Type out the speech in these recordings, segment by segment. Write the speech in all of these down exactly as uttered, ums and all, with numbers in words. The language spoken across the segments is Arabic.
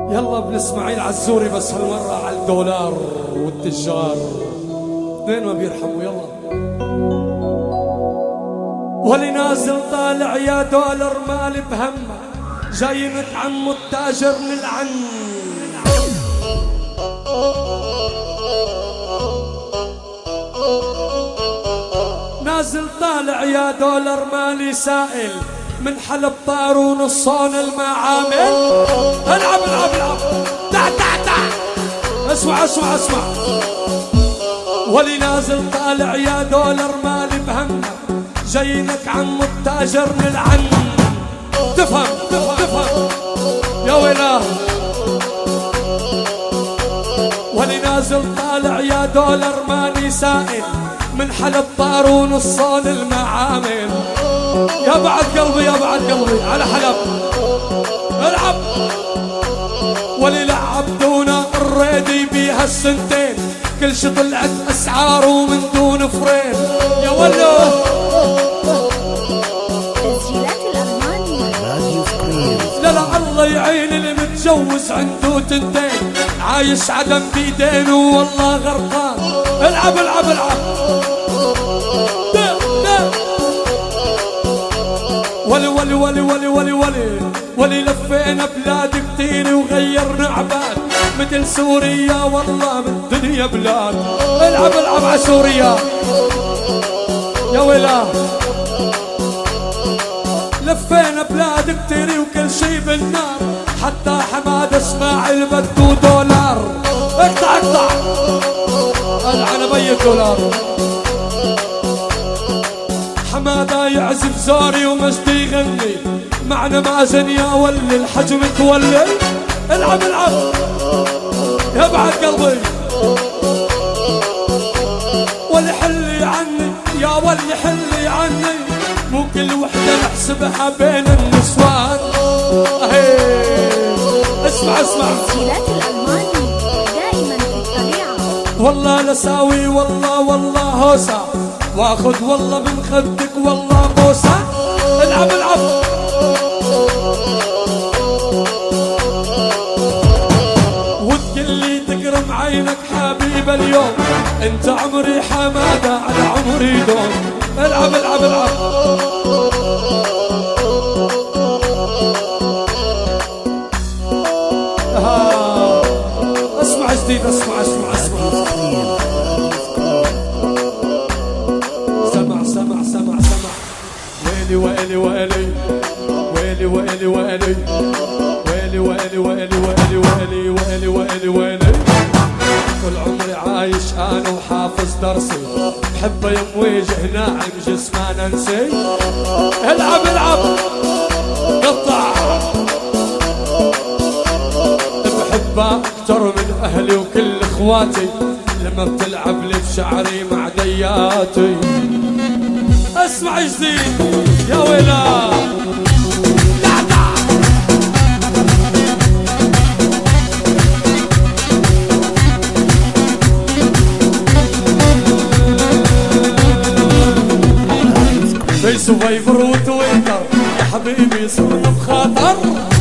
يلا ابن اسماعيل عزوري بس هالمرة على الدولار والتجار اثنين ما بيرحموا. يلا ولي نازل طالع يا دولار مالي بهمه، جاي متعم التاجر للعن. نازل طالع يا دولار مالي سائل، من حلب طار ونصون المعامل. العب العب العب تع تع تع. اسمع اسمع اسمع. ولي نازل طالع يا دولار مالي بهمه، جايينك عم التاجر للعن. تفهم تفهم تفهم يا ويلاه. ولي نازل طالع يا دولار ماني سائل، من حلب طار ونصون المعامل. يا بعد قلبي يا بعد قلبي على حلب. العب. ولي لعب دونا الريدي بيها السنتين، كل شي طلعت اسعار ومن دون فرين. يا ولو لا لا الله يعين اللي متجوز عنده تنتين، عايش عدم بيدين والله غرقان. العب العب العب. ولي ولي ولي ولي ولي ولي ولي لفينا بلاد كتير وغيرنا عباد، مثل سوريا والله من الدنيا بلاد. العب العب على سوريا يا ويلاه. لفينا بلاد كتير وكل شي بالنار، حتى حماد اسماعيل بده دولار. اقطع اقطع العن بي دولار. حماده يعزف زوري ومجدي يغني، معنا مازن يا ولي الحجم تولي. العب العب يا بعد قلبي. ولي حلي عني يا ولي حلي عني، مو كل وحده نحسبها بين النسوان. اسمع اسمع. تسجيلات الألماني دائما في الطبيعة. والله لساوي والله والله هوسة، واخذ والله من خدك والله بوسة. العب العب. وتقلي تقرم عينك حبيب اليوم، انت عمري حمادة على عمري دوم. العب العب العب. آه. اسمع جديد اسمع اسمع اسمع. سمع سمع سمع سمع. ويلي ويلي ويلي ويلي ويلي ويلي ويلي ويلي ويلي ويلي ويلي ويلي ويلي ويلي. كل عمري عايش انا وحافظ درسي، بحبه يوم وجه ناعم جسمه ننسي. العب العب قطع. بحبه اكتر من اهلي وكل اخواتي، لما بتلعب لي بشعري مع دياتي. اسمع جديد يا ويلا. في سوفايفر وتويتر يا حبيبي صرنا بخطر.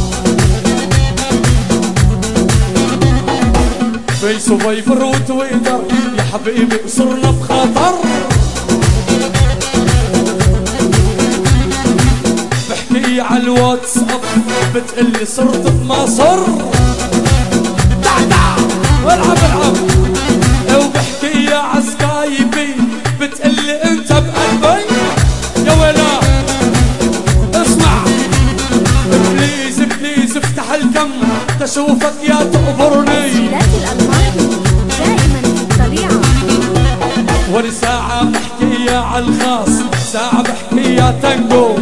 في سوفايفر وتويتر يا حبيبي صرنا بخطر. بحكي على الواتساب بتقلي صرت بمصر. تعتع والعب العب. وبحكي على سكايبي بتقلي انت بقلبي. يا ويلا اسمع. بليز بليز افتح الكم تشوفك يا تقبرني. تسجيلات الألماني دائما في الطبيعة. ولي ساعة بحكي على الخاص، ساعة بحكي يا تانجو.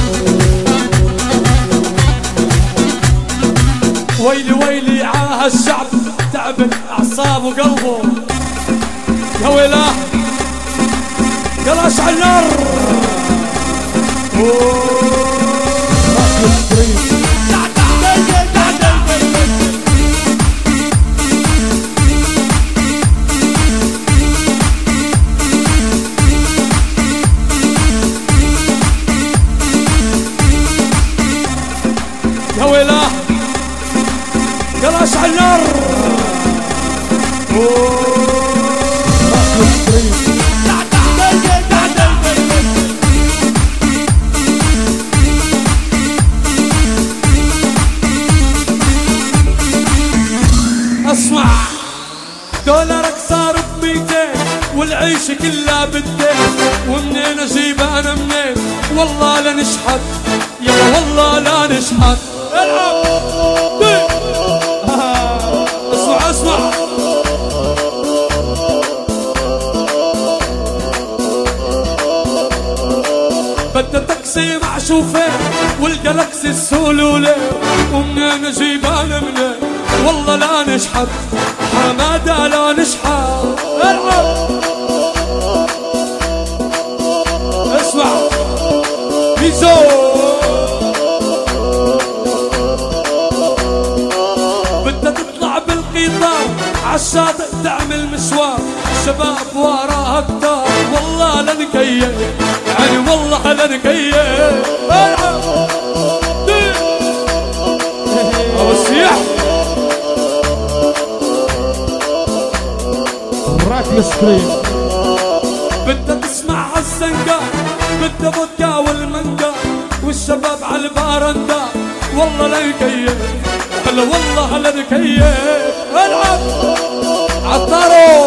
ويلي ويلي عاها الشعب تعبت اعصابه وقلبه. يا ويلا يلا اشعل نار. يا ويلا يلا اشعل نار. اسمع دولارك صار بميتين والعيش كلها بالدين، ومنين اجيب انا منين؟ والله لا نشحت يلا والله لا نشحت. العب اسمع اسمع بدي تاكسي مع شوفير والجلاكسي السولولي، ومنين اجيب انا منين؟ والله لا نشحت حماده لا نشحت. العب اسمع ميزو بدها تطلع بالقطار عالشاطئ تعمل مشوار، شباب وراها كتار والله لا نكيف يعني والله لا نكيف. العب ابو السياح راديو سكرين. بدها تسمع عالزنقة بدها فودكا والمانجا والشباب عالبارندا والله لا يكيف هلا والله لا نكيف. العب عطارو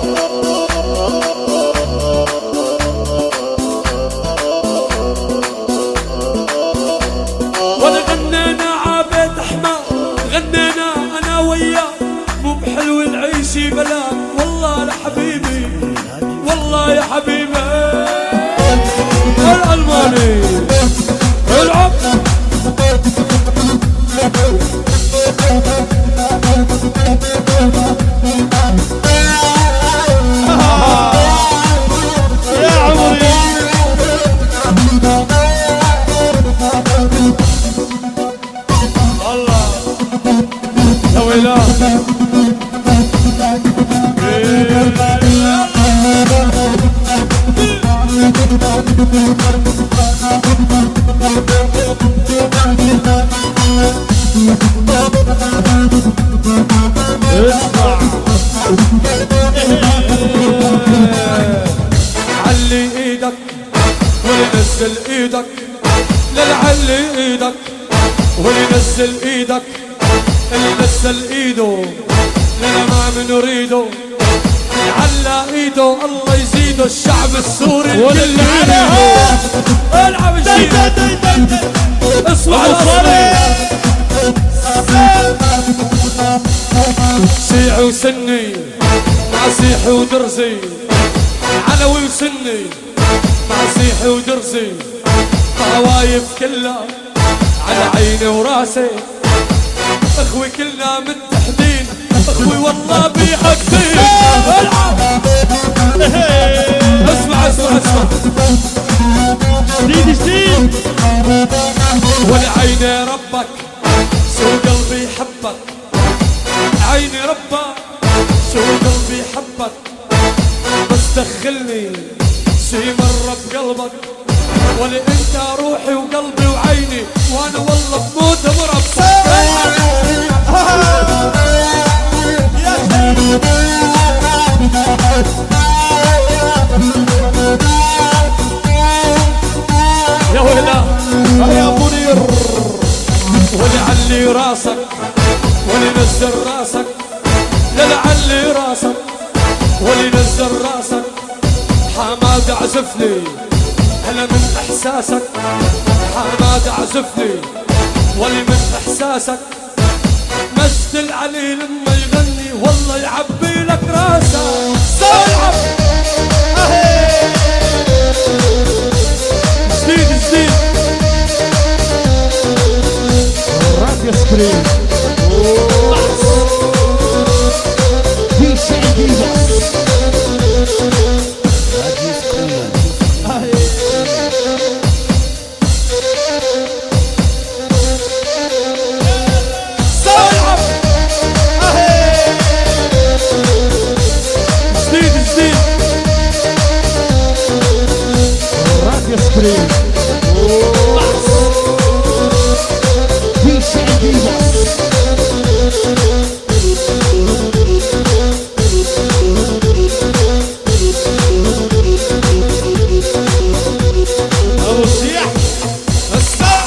ولا غنينا عابد احمد غنينا انا وياه، مو بحلو العيش بلاك والله لحبيبي والله يا حبيبي. الألماني العب يا عمري الله يا ويلاه. اسمع علي ايدك ونزل ايدك للعلي ايدك ونزل ايدك اللي نزل ايده لنا ما بنريده، على ايده الله يزيده الشعب السوري الكل عليها. العب الجيل اسمع الصلاه سيعي وسني مع سيحي ودرزي، علوي وسني مع سيحي ودرزي، طوايف كلها على عيني وراسي، اخوي كلنا متحدين اخوي والله بيحقين. العب اسمع اسمع اسمع جديد جديد. ولعيني ربك شو قلبي يحبك، عيني ربك شو قلبي يحبك، بس دخلني شي مرة بقلبك، ولي انت روحي وقلبي وعيني وانا والله بموت مربى. يا ويلا يا منير ولعلي راسك ولنزل راسك للعلي راسك ولنزل راسك، حماد عزفني هلا من احساسك، حماد عزفني ولي من احساسك، مجد العلي لما يغني والله يعبي لك راسك. العب جديد جديد راديو سكرين. دي شي ديفاس راديو سكرين. العب جديد جديد راديو سكرين. دي شي ديفاس ابو سيح اسمع.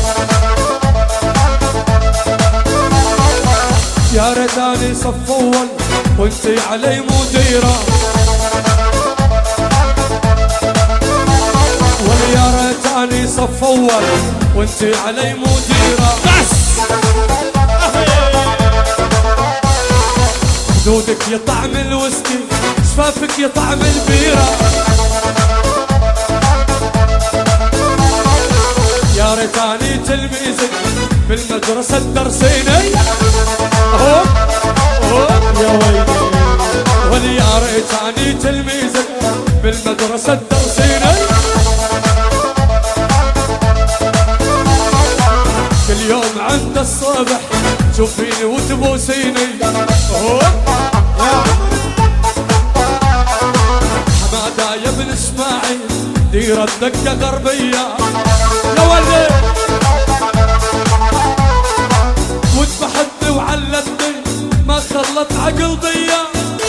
يا ريتاني صف اول وانتي علي مديره، ويا ريتاني صف اول وانتي علي مديره. بس خدودك يا طعم الويسكي، شفافك يا طعم البيره. يا ريتاني تلميذك بالمدرسه الدرسيني. هوب هوب يا ويلي، ولي يا ريتاني تلميذك بالمدرسه الدرسيني. كل يوم عند الصبح تشوفيني وتبوسيني. حماده يا ابن اسماعيل ديرة دقة غربية يا ولد، وذبحتني وعلتني ما خلت عقل ضيا.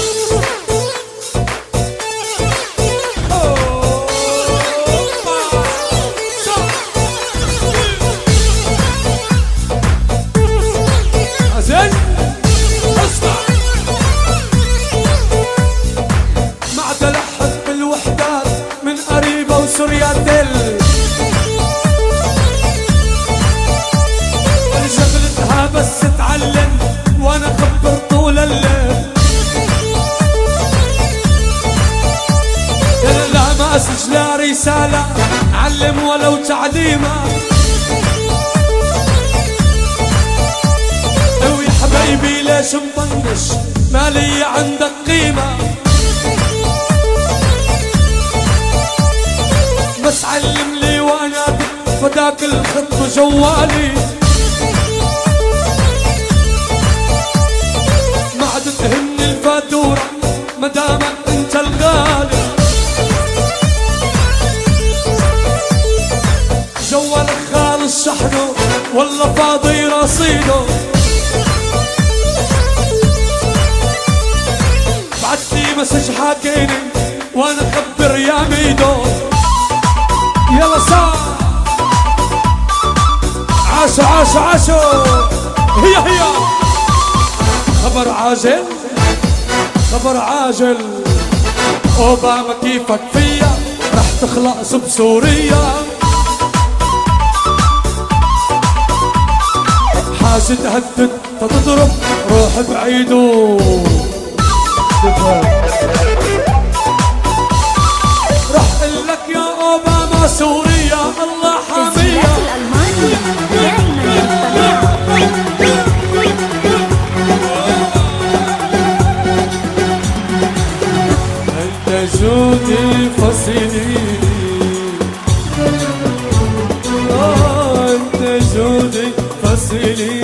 زين اسمع، ما عاد الحق بالوحدات من قريبه وسوريا دل. شغلتها بس تعلم وانا اخبر طول الليل. لا ما اسجل رساله علم ولو تعليمه. حبيبي ليش مطنش مالي عندك قيمة، بس علم لي وانا فداك الخط وجوالي. ما عاد تهمني الفاتورة مدامك انت الغالي. جوالك خالص شحنه والله فاضي رصيده. بعتلي مسج حاكيني وانا اخبر يا ميدو. يلا سا عاشو عاشو عاشو. هي هي خبر عاجل خبر عاجل. اوباما كيفك فيا رح تخلص بسوريا. حاسد هدد تضرب روح بعيدو. رح قلك يا اوباما سوريا الله حامية. الألماني دائما انت جودي فصيلي، انت جودي فصيلي.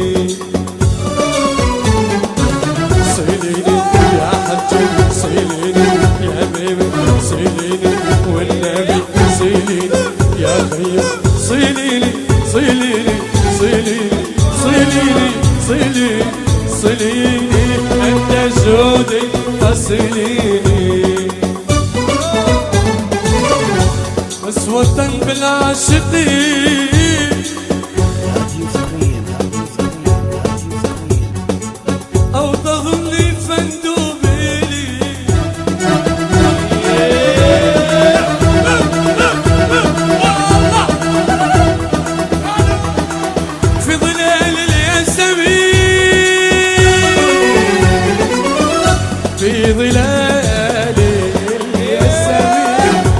صيليني يا بيبي صيليني والنبي صيليني يا خيي. صيليني صيليني صيليني صيليني صيليني صيليني انت جودي فصيليني. اسوة بالعاشقين او تغني فندوب في ظلال الياسمين.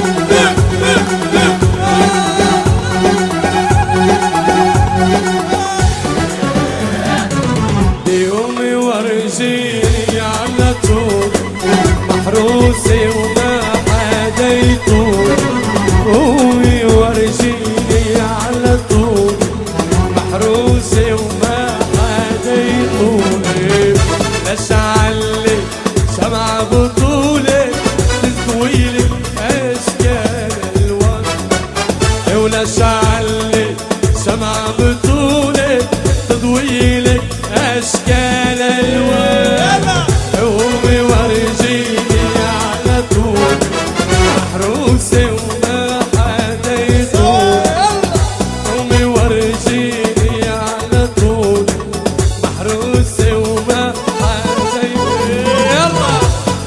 يومي ورجيني على طول محروسي وما حديتو. يومي ورجيني على طول محروسي وما حديتو. لشعلي سمع بطولة تطويلي أشكال الوان. ولشعلي سمع بطولة تطويلي اشكال الوان قومي ورجيني على طول محروسة وما حدا يطول قومي ورجيني على طول محروسة وما حدا يطول يلا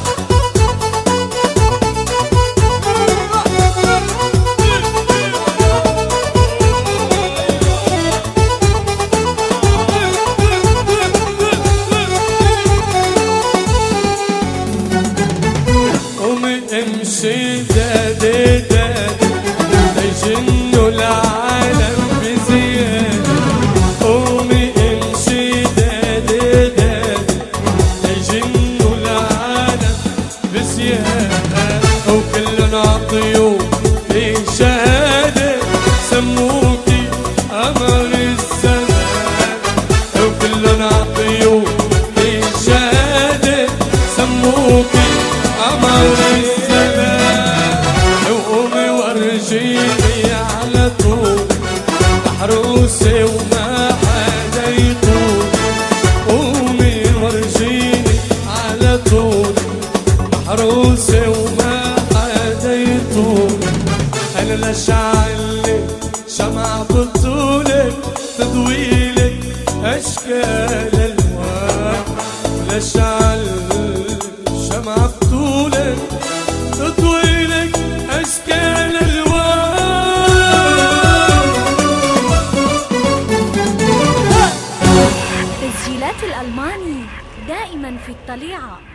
امشي دادي دادي تجنوا العالم بزيادة قومي امشي دادي دادي تجنوا العالم بزيادة وكلن عطيوب في شهادة سموكي قمر الزمان وكلن عطيوب في شهادة سموكي قمر الزمان وقومي ورجيني على طول محروسة وما حدا يطول قومي ورجيني على طول محروسة وما حدا يطول أنا لشعلك شمعة بطولك تضويلك أشكال الوان لشعلك شمعة بطولك تطويلك أشكال الوان تسجيلات الألماني دائما في الطليعة.